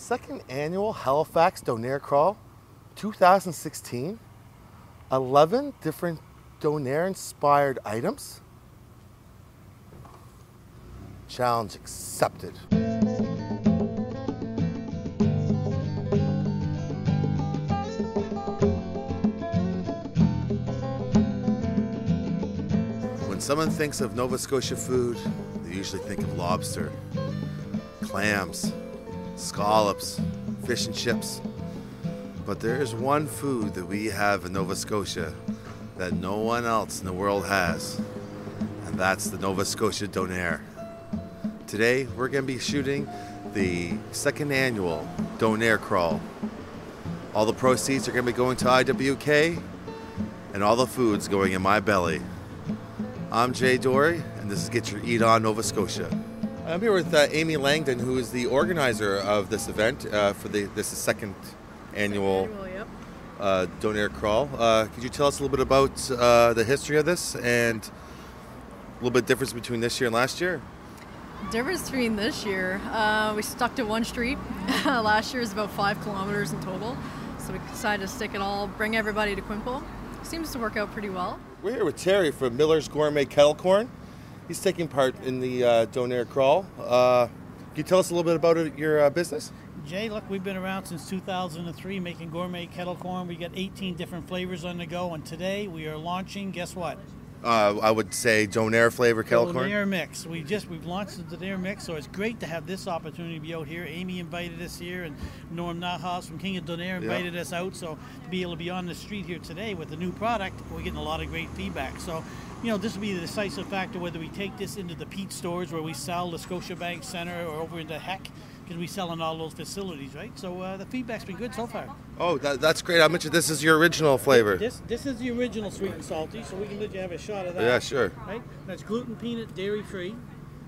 second annual Halifax Donair Crawl 2016. 11 different Donair inspired items. Challenge accepted. When someone thinks of Nova Scotia food, they usually think of lobster, clams, scallops, fish and chips. But there is one food that we have in Nova Scotia that no one else in the world has, and that's the Nova Scotia Donair. Today, we're going to be shooting the second annual Donair Crawl. All the proceeds are going to be going to IWK, and all the food's going in my belly. I'm Jay Dory, and this is Get Your Eat On Nova Scotia. I'm here with Amy Langdon, who is the organizer of this event for this is second annual Donair Crawl. Could you tell us a little bit about the history of this and a little bit difference between this year and last year? Difference between this year, we stuck to one street. Last year is about 5 kilometers in total, so we decided to stick it all, bring everybody to Quinpool. Seems to work out pretty well. We're here with Terry from Miller's Gourmet Kettle Corn. He's taking part in the Donair Crawl. Can you tell us a little bit about your business? Jay, look, we've been around since 2003 making gourmet kettle corn. We got 18 different flavors on the go, and today we are launching, guess what? I would say Donair flavor kettle corn. Donair mix. We've launched the Donair mix, so it's great to have this opportunity to be out here. Amy invited us here, and Norm Nahas from King of Donair invited us out. So to be able to be on the street here today with the new product, we're getting a lot of great feedback. So, you know, this will be the decisive factor whether we take this into the Pete stores where we sell, the Scotiabank Center, or over into Heck, because we sell in all those facilities, right? So the feedback's been good so far. Oh, that's great. I mentioned this is your original flavor. This is the original sweet and salty, so we can let you have a shot of that. Yeah, sure. Right? That's gluten, peanut, dairy-free.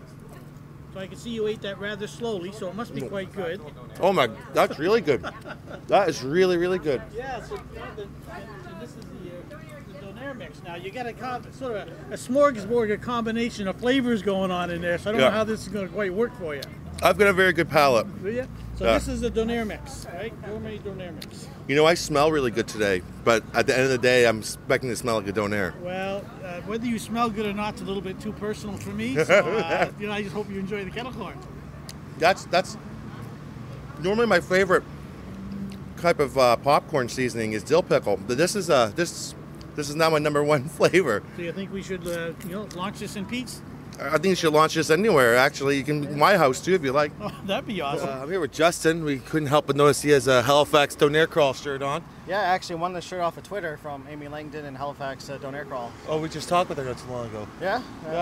So I can see you ate that rather slowly, so it must be quite good. Oh my, that's really good. That is really, really good. Yeah, so and this is the Donair mix. Now you got sort of a smorgasbord, a combination of flavors going on in there, so I don't know how this is going to quite work for you. I've got a very good palate. Do you? So this is the Donair mix, right? Gourmet Donair mix. You know, I smell really good today, but at the end of the day, I'm expecting to smell like a Donair. Well, whether you smell good or not is a little bit too personal for me, so you know, I just hope you enjoy the kettle corn. That's normally my favorite type of popcorn seasoning is dill pickle, but this is now my number one flavor. So you think we should launch this in Pete's? I think you should launch this anywhere, actually. You can my house, too, if you like. Oh, that'd be awesome. I'm here with Justin. We couldn't help but notice he has a Halifax Donair Crawl shirt on. Yeah, I actually won the shirt off of Twitter from Amy Langdon and Halifax Donair Crawl. Oh, we just talked with her not too long ago. Yeah?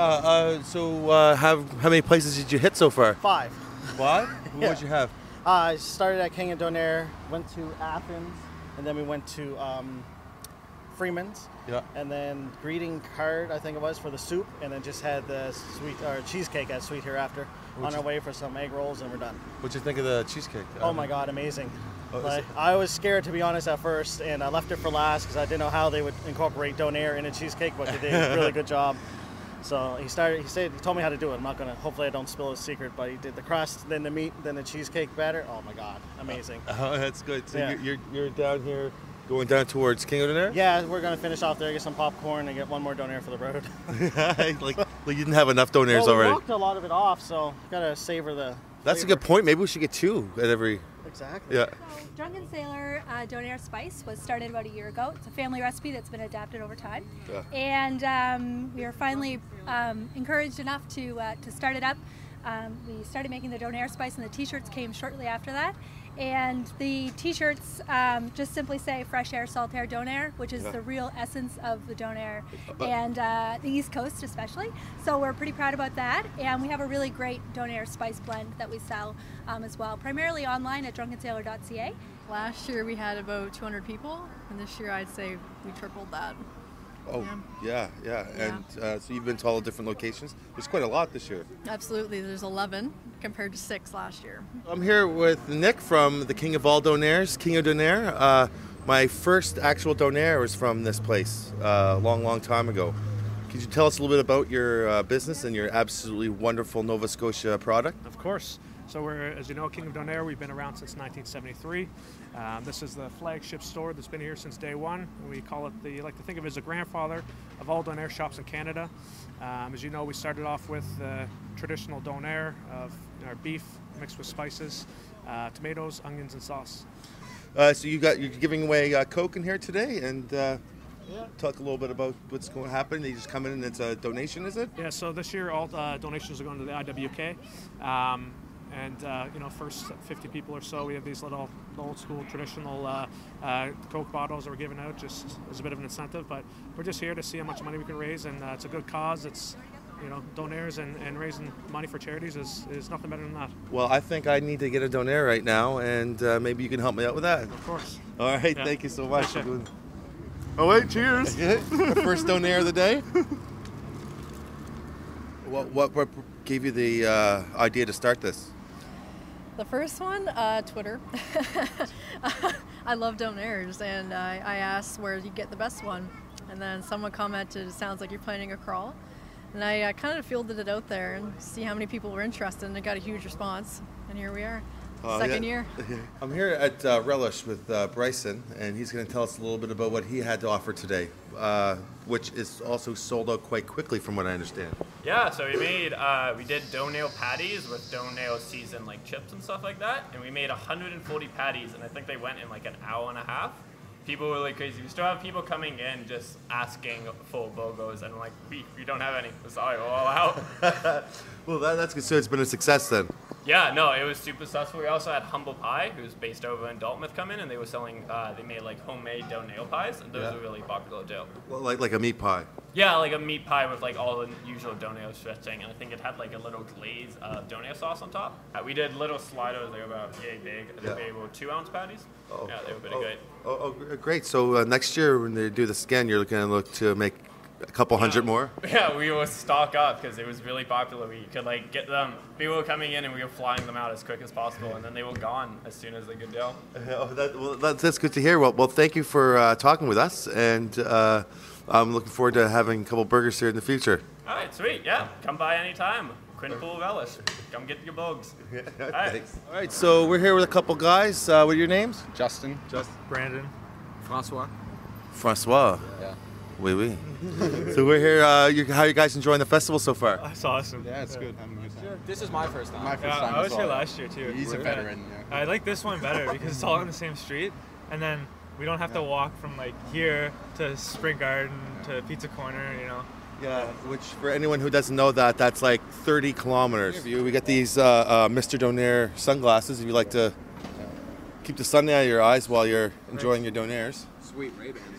How many places did you hit so far? 5. 5? Yeah. What'd you have? I started at King of Donair, went to Athens, and then we went to Freeman's. Yeah. And then greeting card, I think it was, for the soup, and then just had the cheesecake at Sweet Hereafter on our way for some egg rolls, and we're done. What'd you think of the cheesecake? Oh my God, amazing. I was scared, to be honest, at first, and I left it for last because I didn't know how they would incorporate Donair in a cheesecake, but they did a really good job. So he told me how to do it. I'm not gonna, hopefully I don't spill his secret, but he did the crust, then the meat, then the cheesecake batter. Oh my God, amazing. Oh, that's good. So Yeah. you're down here going down towards King of Donair? Yeah, we're gonna finish off there, get some popcorn, and get one more Donair for the road. like you didn't have enough Donairs Well, we already. walked a lot of it off, so gotta savor the That's flavor. a good point. Maybe we should get 2 at every. Exactly. Yeah. So Drunken Sailor Donair Spice was started about a year ago. It's a family recipe that's been adapted over time. Yeah. And we are finally encouraged enough to start it up. We started making the Donair Spice, and the t-shirts came shortly after that. And the t-shirts just simply say Fresh Air, Salt Air, Donair, which is the real essence of the Donair, and the East Coast especially. So we're pretty proud about that. And we have a really great Donair Spice blend that we sell as well, primarily online at drunkensailor.ca. Last year we had about 200 people, and this year I'd say we tripled that. Oh, yeah. And so you've been to all the different locations. There's quite a lot this year. Absolutely, there's 11 compared to 6 last year. I'm here with Nick from the King of all Donairs, King of Donair. My first actual Donair was from this place a long time ago. Could you tell us a little bit about your business and your absolutely wonderful Nova Scotia product? Of course. So we're, as you know, King of Donair. We've been around since 1973. This is the flagship store that's been here since day one. We call it like to think of it as a grandfather of all Donair shops in Canada. As you know, we started off with traditional Donair of our beef mixed with spices, tomatoes, onions, and sauce. So you're giving away Coke in here today, and talk a little bit about what's going to happen. You just come in and it's a donation, is it? Yeah. So this year, all donations are going to the IWK. First 50 people or so, we have these little old school traditional Coke bottles that we're giving out just as a bit of an incentive. But we're just here to see how much money we can raise, and it's a good cause. It's Donairs and raising money for charities is nothing better than that. Well, I think I need to get a Donair right now, and maybe you can help me out with that. Of course. All right, Yeah. thank you so much. Sure. Oh wait, cheers! The first Donair of the day. What gave you the idea to start this? The first one, Twitter. I love Donairs, and I asked where you get the best one. And then someone commented, it sounds like you're planning a crawl. And I kind of fielded it out there and see how many people were interested, and it got a huge response. And here we are, second year. I'm here at Relish with Bryson, and he's going to tell us a little bit about what he had to offer today, which is also sold out quite quickly from what I understand. Yeah, so we did dough-nail patties with dough-nail seasoned like chips and stuff like that, and we made 140 patties, and I think they went in like an hour and a half. People were like crazy. We still have people coming in just asking for BOGOs, and I'm like, we don't have any. Sorry, we're all out. Well, that's good. So it's been a success then. Yeah, no, it was super successful. We also had Humble Pie, who's based over in Dartmouth, come in, and they were selling, they made like homemade dough nail pies, and those are really popular too. Well, like a meat pie. Yeah, like a meat pie with like all the usual dough nail dressing, and I think it had like a little glaze of dough nail sauce on top. We did little sliders, they were about yay big. I think they were 2-ounce patties. Oh. Yeah, they were pretty great. Oh, great. So next year when they do this again, you're going to look to make a couple hundred more? Yeah, we will stock up because it was really popular. We could like get them. People were coming in and we were flying them out as quick as possible, and then they were gone as soon as they could go. That's good to hear. Well, thank you for talking with us, and I'm looking forward to having a couple burgers here in the future. All right, sweet. Yeah, come by anytime. Quinpool Relish. Come get your bugs. All right. All right, so we're here with a couple guys. What are your names? Justin. Brandon. Francois. Francois. Yeah. Oui, oui. So we're here. How are you guys enjoying the festival so far? That's awesome. Yeah, it's good. Having a good time. This is my first time. My first time I was as here well. last year too. He's a veteran. Yeah. I like this one better because it's all on the same street, and then we don't have to walk from like here to Spring Garden to Pizza Corner, you know. Yeah, which for anyone who doesn't know that, that's like 30 kilometers. We got these Mr. Donair sunglasses if you like to keep the sun out of your eyes while you're enjoying your Donairs. Sweet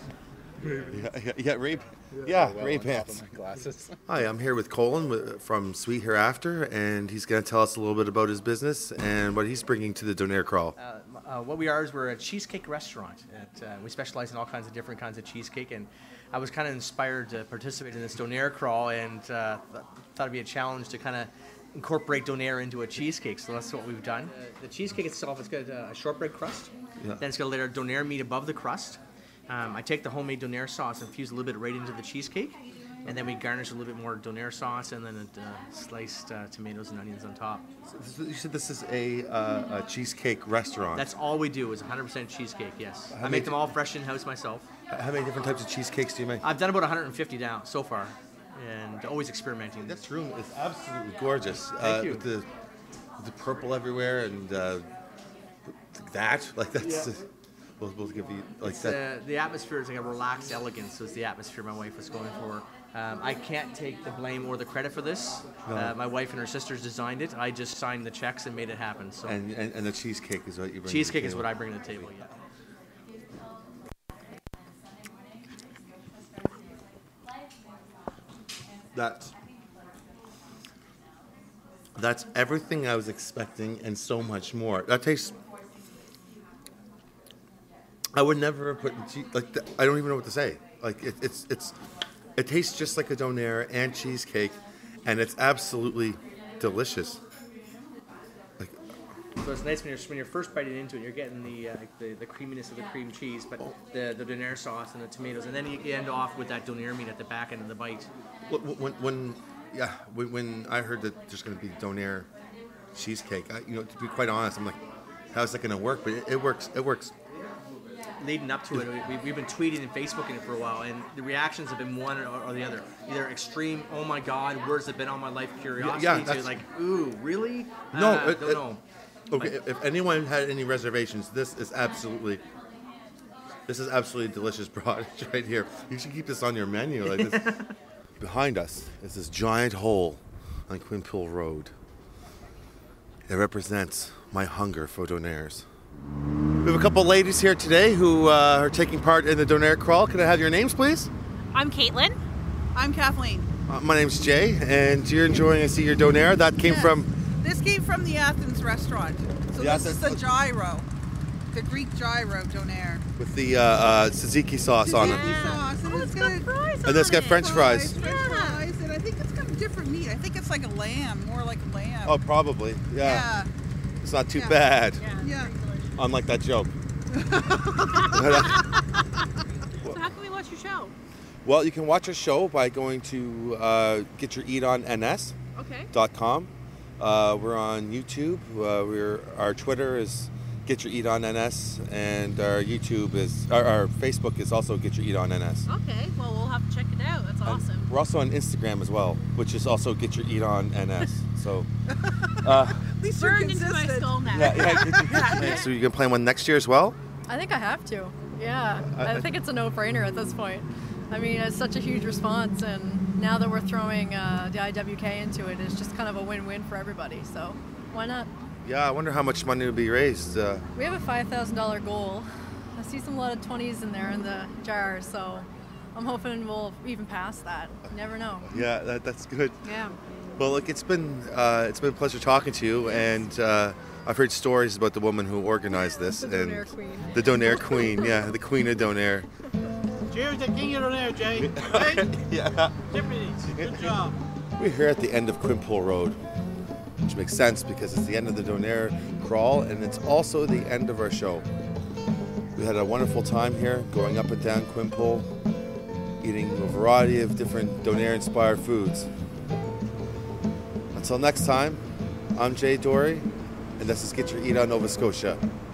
Ray-Bans. Yeah, Ray. Ray-Bans. Glasses. Hi, I'm here with Colin from Sweet Hereafter, and he's going to tell us a little bit about his business and what he's bringing to the Donair Crawl. What we are is we're a cheesecake restaurant. We specialize in all kinds of different kinds of cheesecake, and I was kind of inspired to participate in this Donair Crawl, and thought it'd be a challenge to kind of incorporate Donair into a cheesecake. So that's what we've done. The cheesecake itself, it's got a shortbread crust. Yeah. Then it's got a layer of Donair meat above the crust. I take the homemade Donair sauce and infuse a little bit right into the cheesecake, and then we garnish a little bit more Donair sauce and then sliced tomatoes and onions on top. So you said this is a cheesecake restaurant. That's all we do is 100% cheesecake, yes. I make them all fresh in-house myself. How many different types of cheesecakes do you make? I've done about 150 now so far, and always experimenting. This room is absolutely gorgeous. Thank you. With the purple everywhere and that, like that's. We'll give you like that. The atmosphere is like a relaxed elegance, so it's the atmosphere my wife was going for. I can't take the blame or the credit for this. No. My wife and her sisters designed it. I just signed the checks and made it happen. So. And the cheesecake is what you bring. Cheesecake is what I bring to the table. Yeah. That's everything I was expecting and so much more. That tastes. I would never have put I don't even know what to say. Like it tastes just like a Donair and cheesecake, and it's absolutely delicious. So it's nice when you're first biting into it, you're getting the creaminess of the cream cheese, but the Donair sauce and the tomatoes, and then you end off with that Donair meat at the back end of the bite. When I heard that there's going to be Donair cheesecake. To be quite honest, I'm like, how's that going to work? But it works. It works. Leading up to it, we've been tweeting and Facebooking it for a while, and the reactions have been one or the other. Either extreme, oh my God, where's it been all my life curiosity, to like, ooh, really? No, don't know. Okay, if anyone had any reservations, this is absolutely delicious product right here. You should keep this on your menu like this. Behind us is this giant hole on Quinpool Road. It represents my hunger for donaires. We have a couple ladies here today who are taking part in the Donair Crawl. Can I have your names, please? I'm Caitlin. I'm Kathleen. My name's Jay, and you're enjoying I see your Donair. That came from... This came from the Athens restaurant. So this is the gyro, the Greek gyro Donair. With the tzatziki sauce on it. Sauce, and it's got fries And it's got French fries. French fries, and I think it's got different meat. I think it's like a lamb, more like a lamb. Oh, probably. Yeah. It's not too bad. Yeah. Unlike that joke. So how can we watch your show? Well, you can watch our show by going to getyoureatOnNS.com. We're on YouTube. Our Twitter is Get Your Eat On NS, and our YouTube is our Facebook is also Get Your Eat On NS. Okay, well we'll have to check it out. That's awesome. We're also on Instagram as well, which is also Get Your Eat On NS. So At least you're burned into my consistent. skull now. So you gonna plan one next year as well? I think I have to. Yeah, I think it's a no-brainer at this point. I mean, it's such a huge response, and now that we're throwing the IWK into it, it's just kind of a win-win for everybody. So why not? Yeah, I wonder how much money will be raised. We have a $5,000 goal. I see some lot of 20s in there in the jar, so I'm hoping we'll even pass that. You never know. Yeah, that's good. Yeah. Well, look, it's been a pleasure talking to you, and I've heard stories about the woman who organized this. The and Donair Queen. The Donair Queen, yeah, the Queen of Donair. Cheers to King of Donair, Jay. Right? Yeah. Tiffany's, good job. We're here at the end of Quinpool Road, which makes sense because it's the end of the Donair Crawl, and it's also the end of our show. We had a wonderful time here, going up and down Quinpool, eating a variety of different Donair-inspired foods. Until next time, I'm Jay Dory, and this is Get Your Eat On Nova Scotia.